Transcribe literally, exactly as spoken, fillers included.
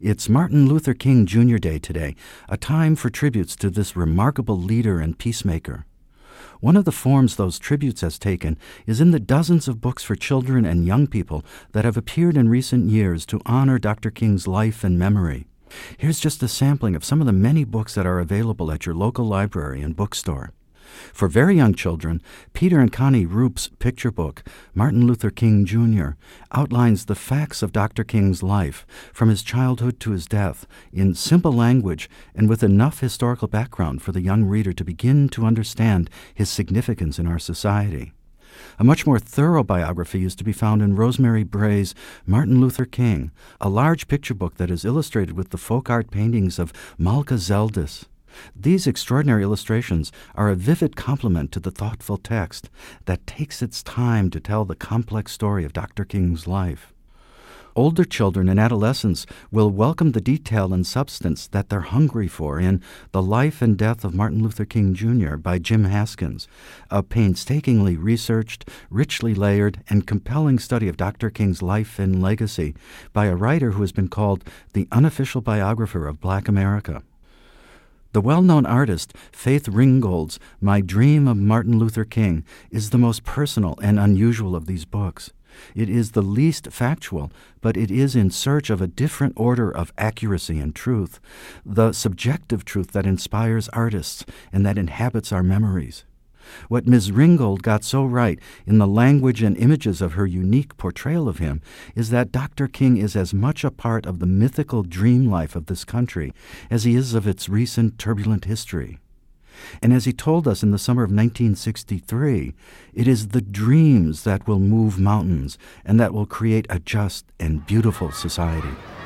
It's Martin Luther King Junior Day today, a time for tributes to this remarkable leader and peacemaker. One of the forms those tributes has taken is in the dozens of books for children and young people that have appeared in recent years to honor Doctor King's life and memory. Here's just a sampling of some of the many books that are available at your local library and bookstore. For very young children, Peter and Connie Roop's picture book, Martin Luther King Junior, outlines the facts of Doctor King's life, from his childhood to his death, in simple language and with enough historical background for the young reader to begin to understand his significance in our society. A much more thorough biography is to be found in Rosemary Bray's Martin Luther King, a large picture book that is illustrated with the folk art paintings of Malka Zeldis. These extraordinary illustrations are a vivid complement to the thoughtful text that takes its time to tell the complex story of Doctor King's life. Older children and adolescents will welcome the detail and substance that they're hungry for in The Life and Death of Martin Luther King Junior by Jim Haskins, a painstakingly researched, richly layered, and compelling study of Doctor King's life and legacy by a writer who has been called the unofficial biographer of Black America. The well-known artist Faith Ringgold's My Dream of Martin Luther King is the most personal and unusual of these books. It is the least factual, but it is in search of a different order of accuracy and truth, the subjective truth that inspires artists and that inhabits our memories. What Miz Ringgold got so right in the language and images of her unique portrayal of him is that Doctor King is as much a part of the mythical dream life of this country as he is of its recent turbulent history. And as he told us in the summer of nineteen sixty-three, it is the dreams that will move mountains and that will create a just and beautiful society.